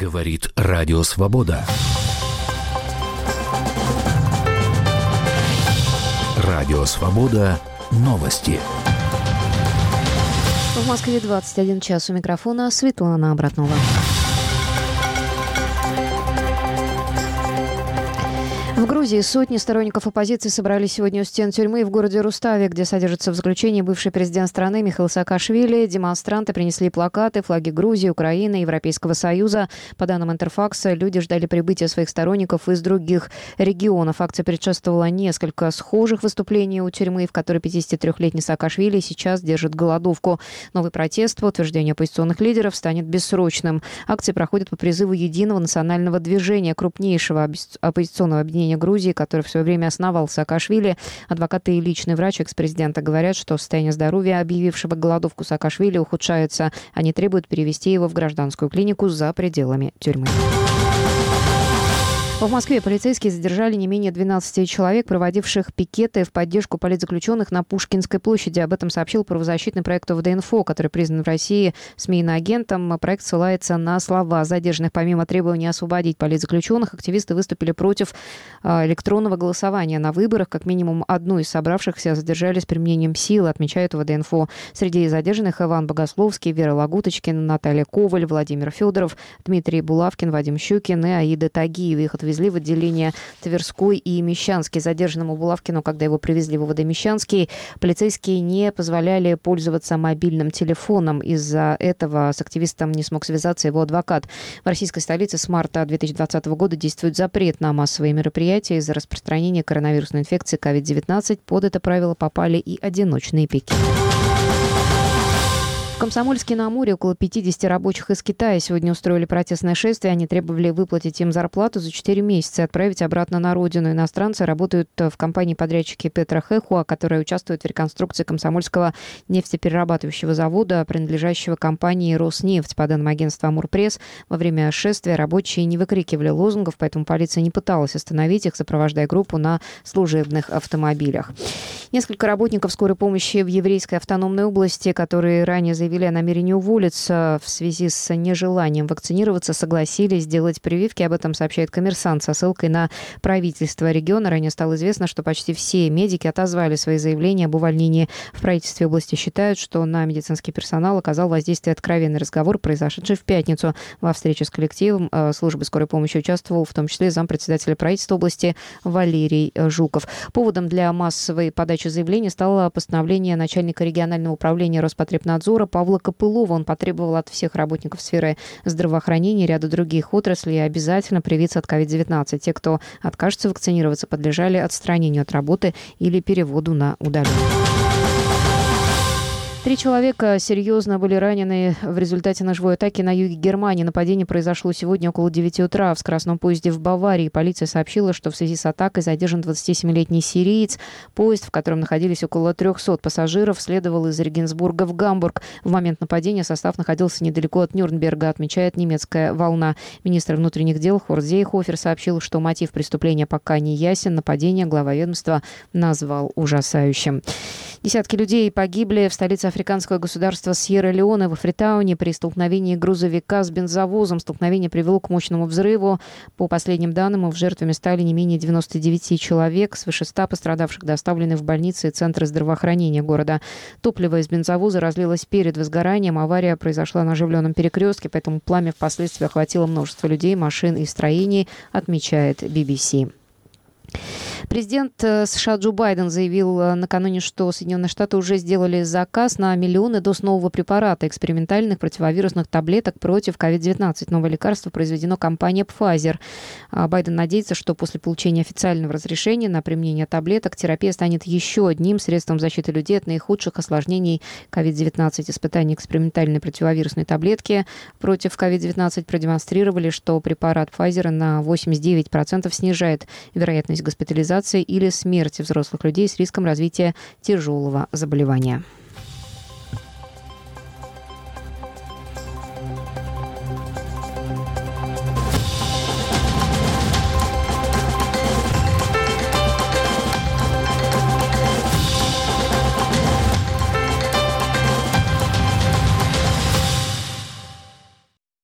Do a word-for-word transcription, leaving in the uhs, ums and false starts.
Говорит Радио Свобода. Радио Свобода. Новости. В Москве двадцать один час. У микрофона Светлана Обратнова. В Грузии сотни сторонников оппозиции собрались сегодня у стен тюрьмы в городе Руставе, где содержится в заключении бывший президент страны Михаил Саакашвили. Демонстранты принесли плакаты, флаги Грузии, Украины, Европейского Союза. По данным Интерфакса, люди ждали прибытия своих сторонников из других регионов. Акция предшествовала несколько схожих выступлений у тюрьмы, в которой пятидесятитрёхлетний Саакашвили сейчас держит голодовку. Новый протест, по утверждению оппозиционных лидеров, станет бессрочным. Акция проходит по призыву Единого национального движения, крупнейшего оппозиционного объединения Грузии, который в свое время основал Саакашвили. Адвокаты и личный врач экс-президента говорят, что состояние здоровья объявившего голодовку Саакашвили ухудшается. Они требуют перевести его в гражданскую клинику за пределами тюрьмы. В Москве полицейские задержали не менее двенадцати человек, проводивших пикеты в поддержку политзаключенных на Пушкинской площади. Об этом сообщил правозащитный проект ОВД-Инфо, который признан в России СМИ иноагентом. Проект ссылается на слова задержанных. Помимо требования освободить политзаключенных, активисты выступили против электронного голосования на выборах. Как минимум одну из собравшихся задержали с применением силы, отмечает ОВД-Инфо. Среди задержанных Иван Богословский, Вера Лагуточкина, Наталья Коваль, Владимир Федоров, Дмитрий Булавкин, Вадим Щукин и Аида Тагиева. Их отвезли в отделение Тверской и Мещанский. Задержанному Булавкину, когда его привезли в ОВД Мещанский, полицейские не позволяли пользоваться мобильным телефоном. Из-за этого с активистом не смог связаться его адвокат. В российской столице с марта две тысячи двадцатого года действует запрет на массовые мероприятия из-за распространения коронавирусной инфекции ковид девятнадцать. Под это правило попали и одиночные пики. В Комсомольске-на-Амуре около пятидесяти рабочих из Китая сегодня устроили протестное шествие. Они требовали выплатить им зарплату за четыре месяца и отправить обратно на родину. Иностранцы работают в компании-подрядчике Петрохэхуа, которая участвует в реконструкции Комсомольского нефтеперерабатывающего завода, принадлежащего компании «Роснефть». По данным агентства «Амурпресс», во время шествия рабочие не выкрикивали лозунгов, поэтому полиция не пыталась остановить их, сопровождая группу на служебных автомобилях. Несколько работников скорой помощи в еврейской автономной области, которые ранее заявили о намерении уволиться в связи с нежеланием вакцинироваться, согласились сделать прививки. Об этом сообщает «Коммерсант» со ссылкой на правительство региона. Ранее стало известно, что почти все медики отозвали свои заявления об увольнении. В правительстве области считают, что на медицинский персонал оказал воздействие откровенный разговор, произошедший в пятницу. Во встрече с коллективом службы скорой помощи участвовал в том числе зампредседателя правительства области Валерий Жуков. Поводом для массовой подачи заявлений стало постановление начальника регионального управления Роспотребнадзора Павла Копылова. Он потребовал от всех работников сферы здравоохранения и ряда других отраслей обязательно привиться от ковид девятнадцать. Те, кто откажется вакцинироваться, подлежали отстранению от работы или переводу на удаленку. Три человека серьезно были ранены в результате ножевой атаки на юге Германии. Нападение произошло сегодня около девяти утра в скоростном поезде в Баварии. Полиция сообщила, что в связи с атакой задержан двадцатисемилетний сириец. Поезд, в котором находились около трехсот пассажиров, следовал из Регенсбурга в Гамбург. В момент нападения состав находился недалеко от Нюрнберга, отмечает немецкая «Волна». Министр внутренних дел Хорст Зейхофер сообщил, что мотив преступления пока не ясен. Нападение глава ведомства назвал ужасающим. Десятки людей погибли в столице африканского государства Сьерра-Леоне во Фритауне при столкновении грузовика с бензовозом. Столкновение привело к мощному взрыву. По последним данным, в жертвами стали не менее девяноста девяти человек. Свыше ста пострадавших доставлены в больницы и центры здравоохранения города. Топливо из бензовоза разлилось перед возгоранием. Авария произошла на оживленном перекрестке, поэтому пламя впоследствии охватило множество людей, машин и строений, отмечает би би си. Президент США Джо Байден заявил накануне, что Соединенные Штаты уже сделали заказ на миллионы доз нового препарата, экспериментальных противовирусных таблеток против ковид девятнадцать. Новое лекарство произведено компанией Pfizer. Байден надеется, что после получения официального разрешения на применение таблеток терапия станет еще одним средством защиты людей от наихудших осложнений ковид девятнадцать. Испытания экспериментальной противовирусной таблетки против ковид девятнадцать продемонстрировали, что препарат Pfizer на восемьдесят девять процентов снижает вероятность госпитализации или смерти взрослых людей с риском развития тяжелого заболевания.